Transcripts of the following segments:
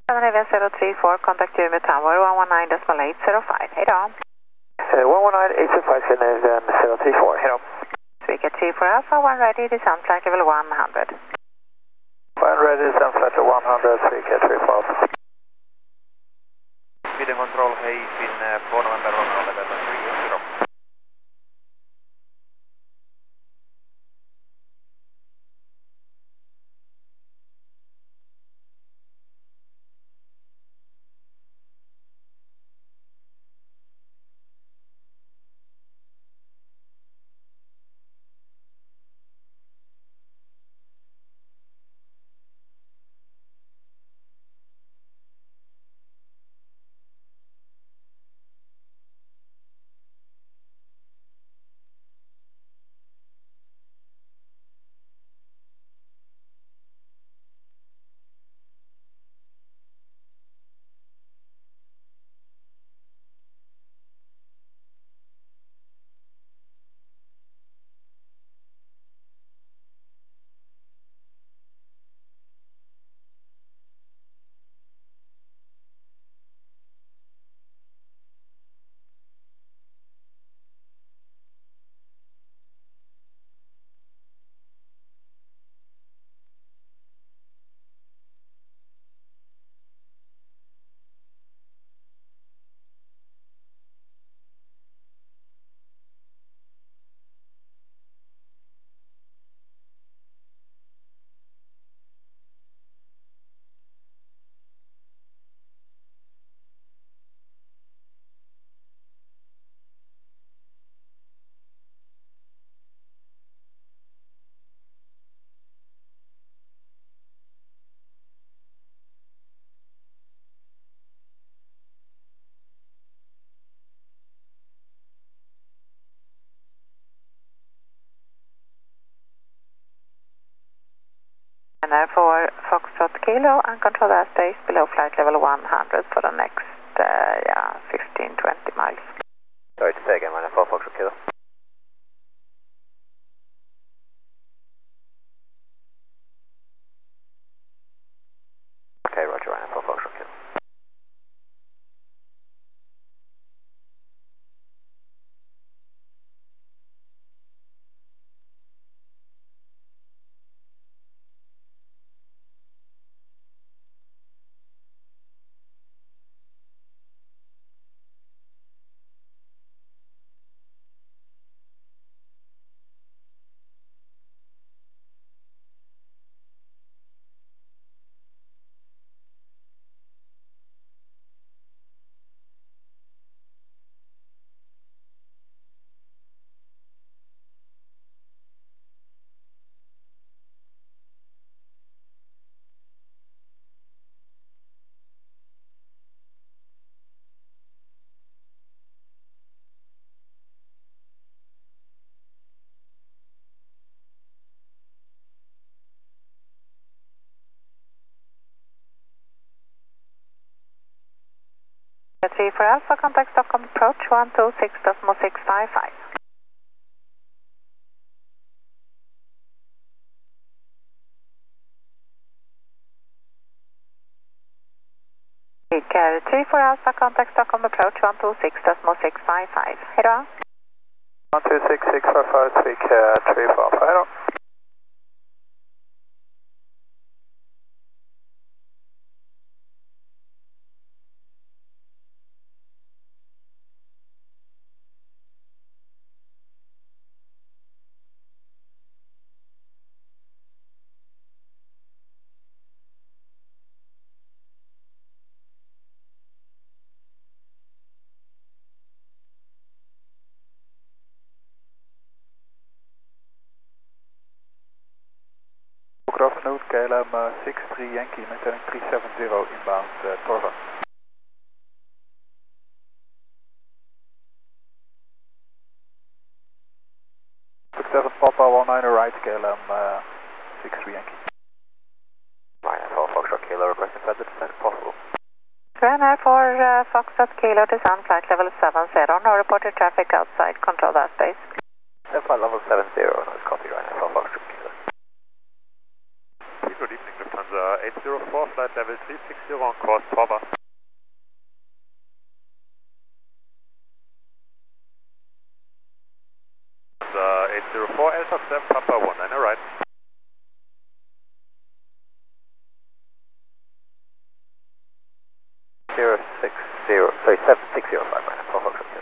034, contact you med Tower 119.805. Hej då. 119.805, Finland 034, hej då. Swika 34 Alpha, 1 ready, descent flight level 100. 1 ready, descent flight level 100, Swika 34 Alpha. Sweden Control, hej, Finn 2 November, Romeo, level 30. And therefore, Foxtrot Kilo and control airspace below flight level 100 for the next, 15-20 miles. Sorry to say again, man, 4 Foxtrot Kilo. Okay, roger, Ryan, 4 Foxtrot Kilo. Three for Alpha, contact Stockholm approach 126.655. Carry 3 for Alpha, contact Stockholm approach 126.655. Hej då. 126.655, Swik 3 for Alpha, hej då. Good afternoon, KLM 63 Yankee, maintaining 370 inbound Torva. Success Papa 19 right, KLM 63 Yankee. Ryan, 4 Foxtrot Kilo, requesting further descent if possible. Ryanair for Foxtrot Kilo, descent flight level 70, no reported traffic outside control airspace. Flight level 70, nice copy, Ryanair, 4 Foxtrot Kilo. Good evening, Lieutenant Lufthansa 804, flight level 360 on course Torba. Lufthansa 804, Alpha 7, Papa 19, alright. 760, 5 minutes, for Foxtrot Kilo.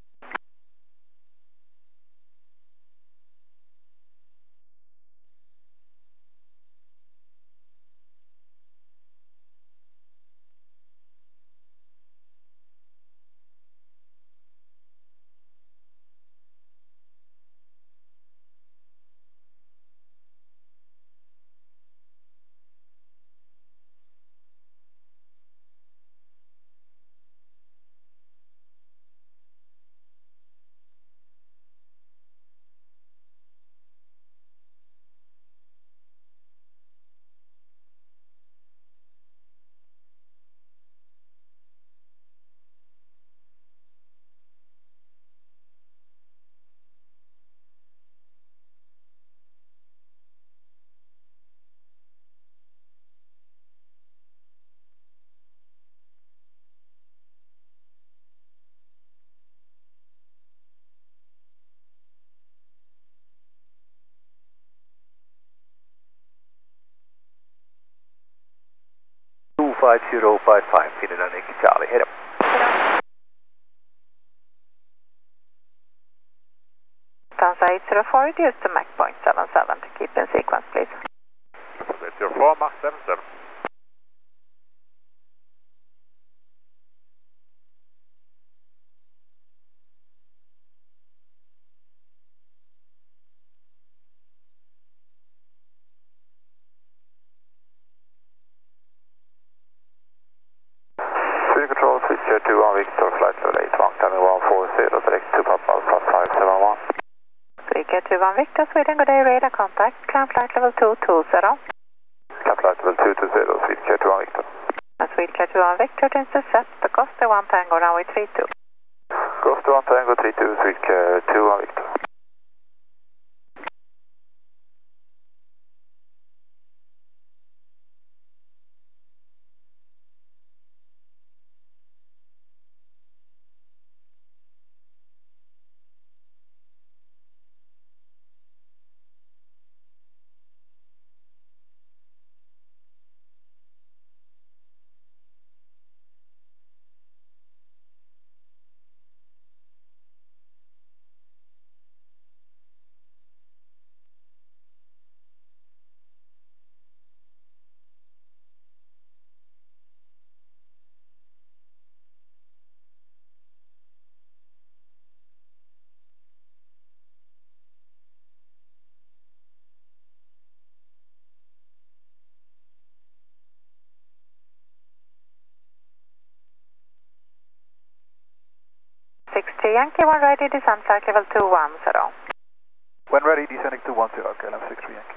Two 5055, feeder dan Yankee Charlie, hit him. Lufthansa 804, reduce to Mach point 77 to keep in sequence, please. 804, Mach 77. Sweden Control, switch 21 Victor, flight level 81, timing 140, direct to Papa Alpha 571. Sweden 21 Victor, Sweden, good day, radar contact, climb flight level 220. Climb flight level 220, Sweden 21 Victor. Sweden 21 Victor to intercept the Costa 1 Tango, runway 32. Costa 1 Tango 32, Sweden 21 Victor. Yankee 1 ready, descent flight level 210. When ready, descending to 10, KLM 63 Yankee.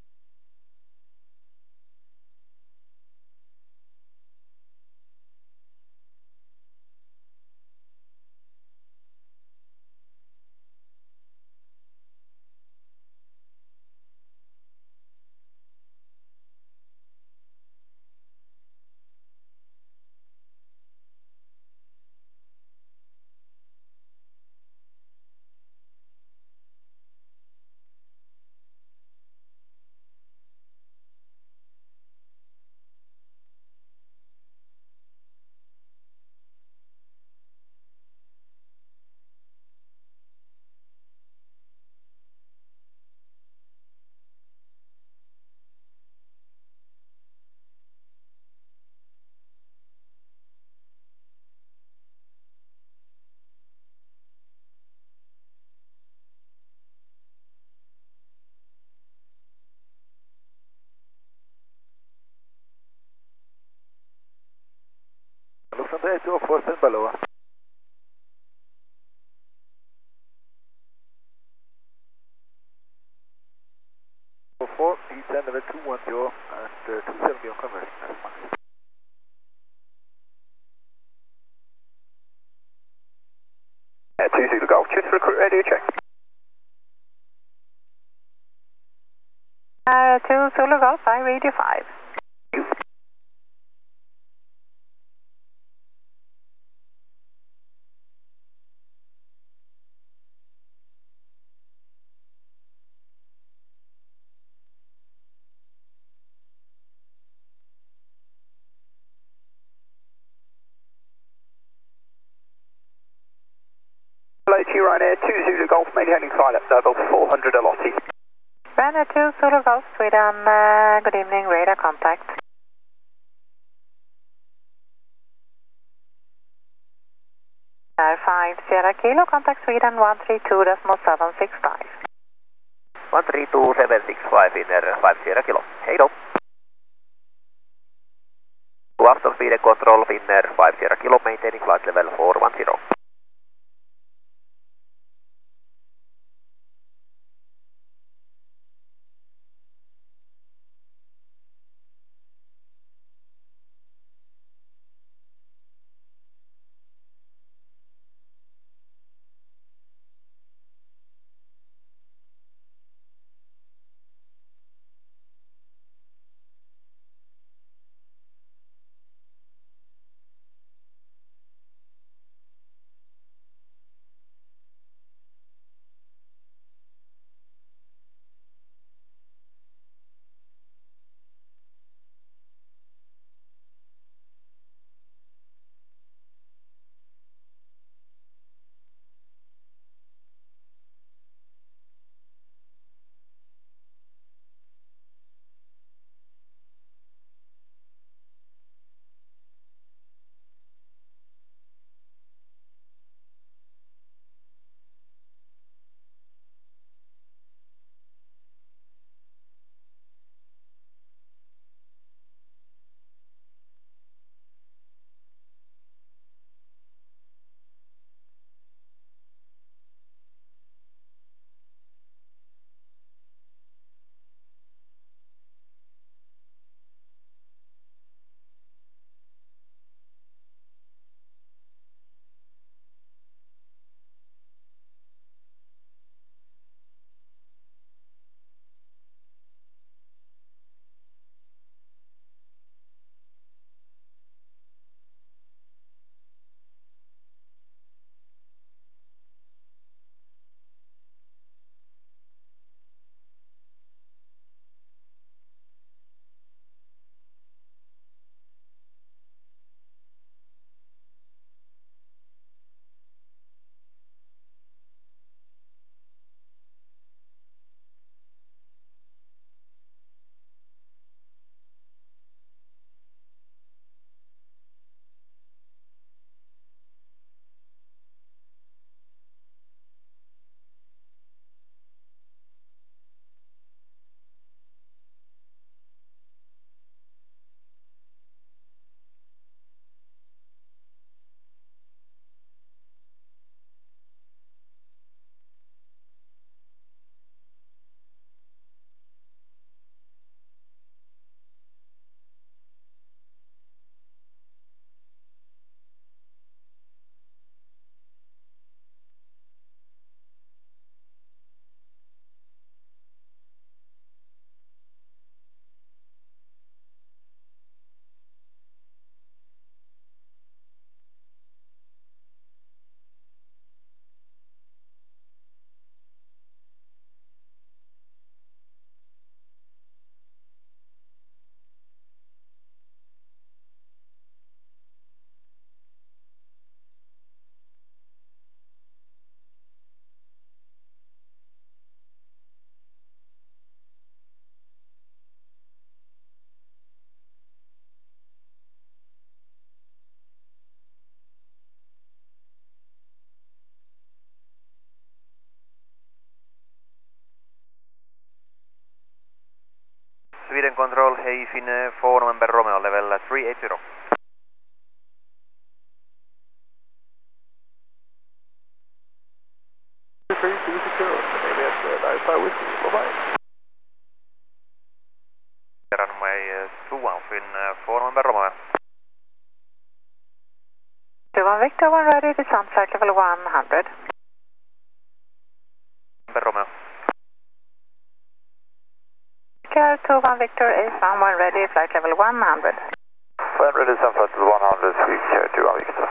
Lufthansa 804, stand by lower. 4, descend level 210 and 270 on conversion. That's fine. Yeah, 2 Zulu Golf, choose recruit radio check. 2 Zulu Golf, I read you 5. Cherokee Ryanair 2 Zulu Golf, maintaining flight at level 400 Alotti. Ryanair 2 Zulu Golf, Sweden, good evening, radar contact. Air 5 Sierra Kilo, contact Sweden 132.765. 132.765 in Air 5 Sierra Kilo. Hej då! After speed and control Finnair 5 Sierra Kilo, maintaining flight level 410. Sweden Control, Hayfin 4 November Romeo, level 380. Runway 21 Fin 4 November Romeo. 21 Victor, 1 ready, descent flight level 100. November Romeo. Care 21 Victor is 1 ready, flight level 100. 100 is on flight level 100, sweet care 21 Victor.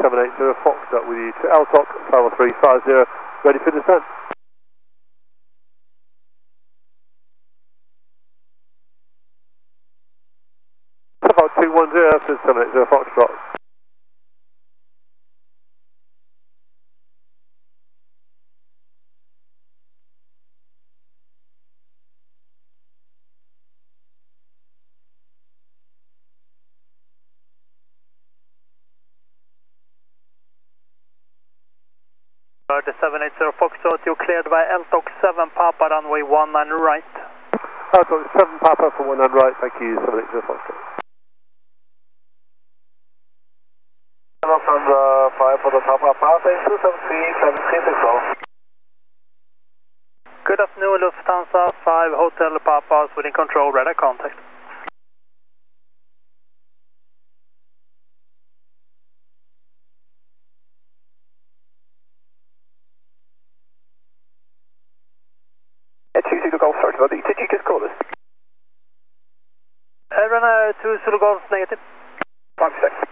780 Foxtrot with you to LTOC 50350, ready for descent. About 210 to 780 Foxtrot. The 780 Foxtrot, you're cleared by LTOC 7 Papa, runway 19 right. LTOC 7 Papa for 19 right, thank you, 780 Foxtrot. Lufthansa 5 for the Papa, passing 273-7360. Good afternoon, Lufthansa 5 Hotel Papas within control, radar contact. Zulu Golf, sorry about that. Did you just call us? Runner 2 Zulu Golf, negative. 1 sec.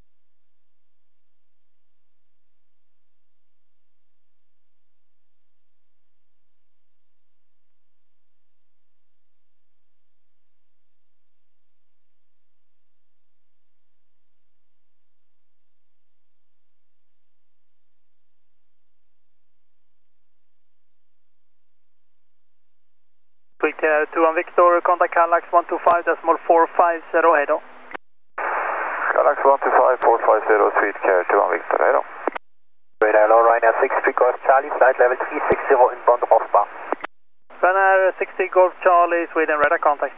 Sweet 21 Victor, contact Kallax 125.450, head on. Kallax 125.450, Sweet Care 21 Victor, head on. Radar low, Ryanair 60 Golf Charlie, flight level 360 inbound Rosbach. Ryanair 60 Golf Charlie, Sweden, radar contact.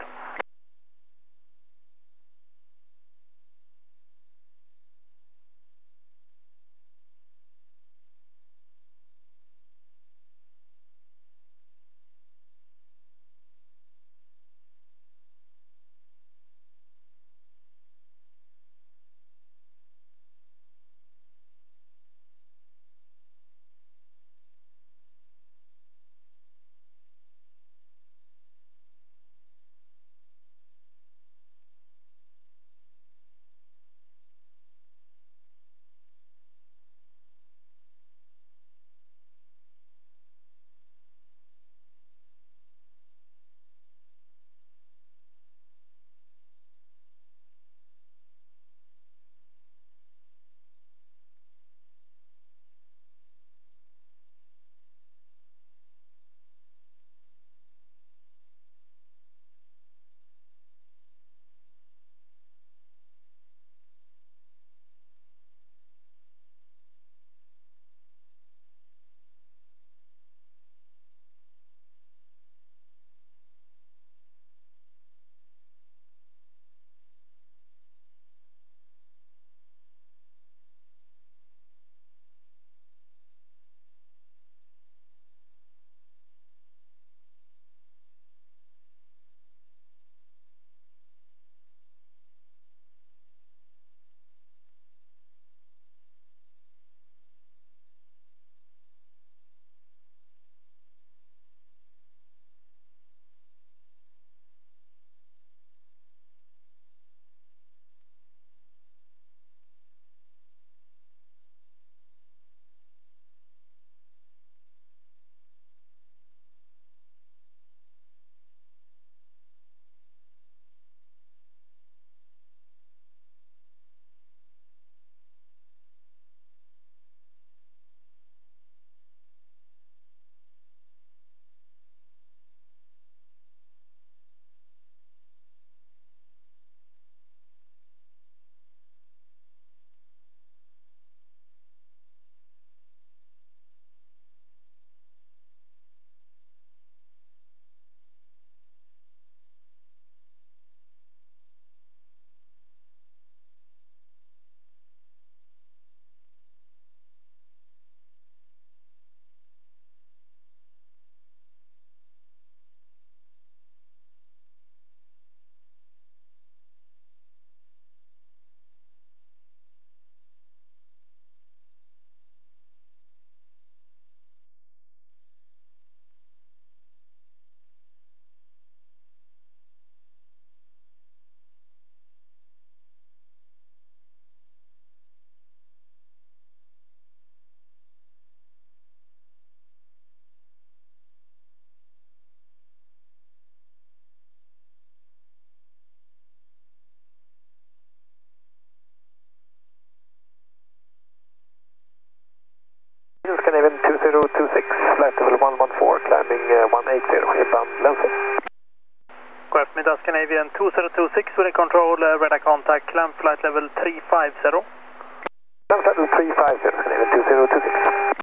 Sweden 2026, Sweden control, radar contact, climb flight level 350. Climb flight level 350, Scandinavian 2026.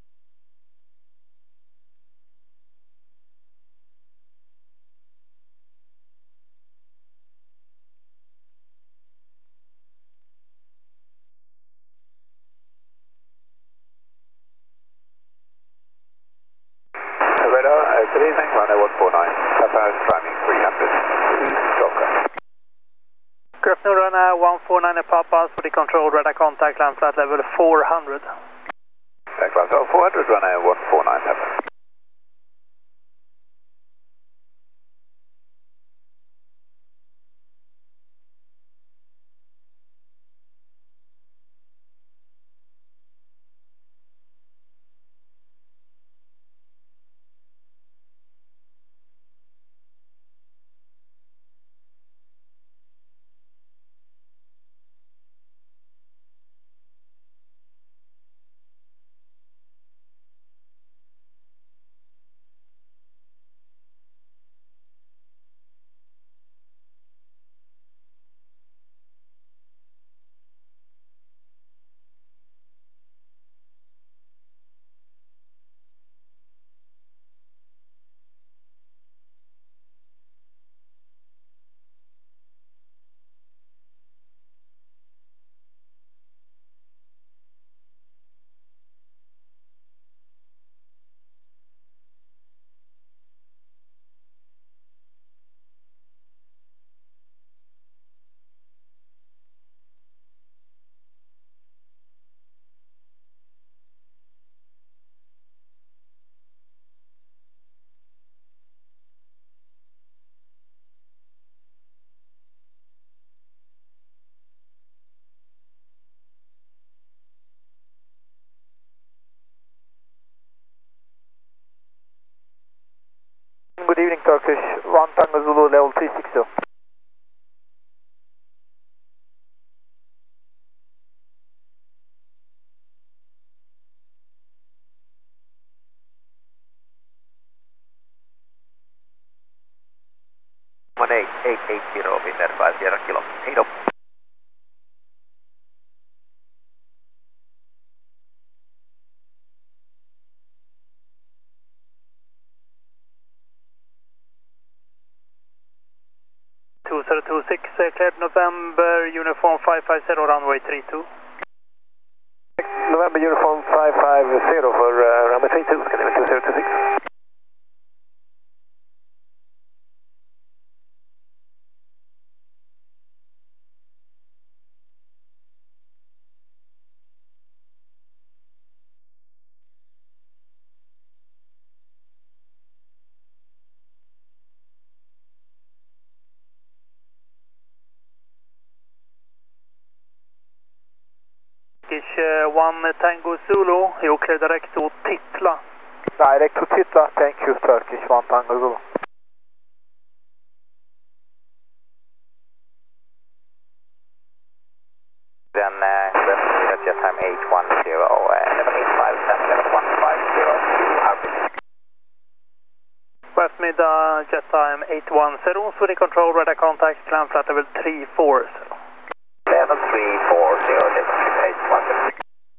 Radar, good evening, runway 149, Papa climbing 300, East Joker. Good afternoon, runway 149 Papa, Sweden control, radar contact, climb flight level 400. Climb level 400, runway 149 Papa. Good evening, Turkish. 1 Tango Zulu, level 360. One 8880, Winner 50 kilo, 8 up. Cleared November, uniform 550, runway 32. November uniform 550 for runway 32, Scandinavian 2026. Turkish 1 Tango Zulu, you clear direct to Titla. Direct to Titla, thank you, Turkish 1 Tango Zulu. Then jet time 810, 1185, West mid jet time 810, Sweden control, radar contact, climb flight level 340. level 340, level 810.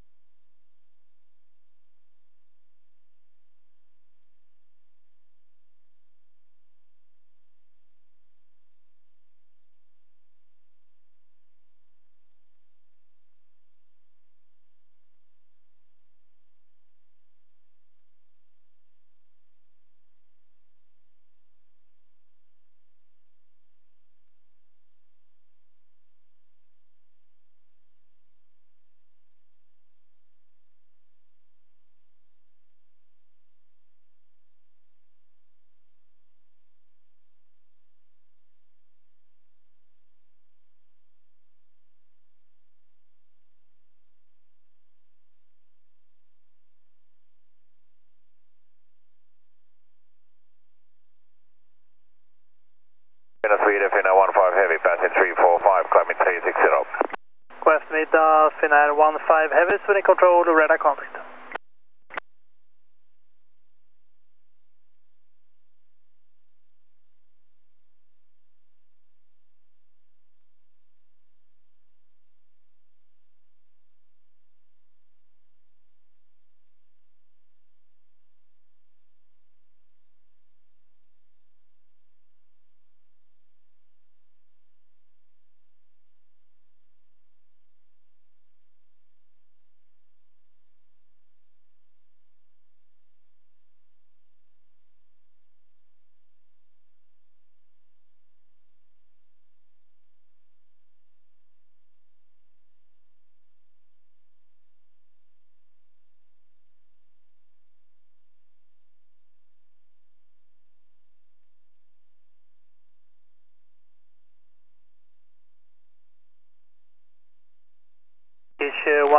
Sweden, Finnair 15 heavy, passing 345, climbing 360. West mid Finnair 15 heavy, Sweden control, radar contact.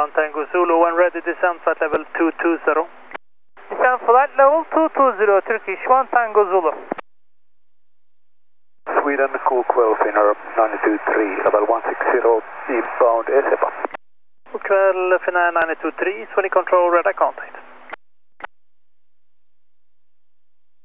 1 Tango Zulu, when ready descend flight level 220. Descend flight level 220, Turkish 1 Tango Zulu. Sweden, Coolquell, Finnair 923, level 160, eastbound SFA. God kväll, Finnair 923, Swedish control, radar contact.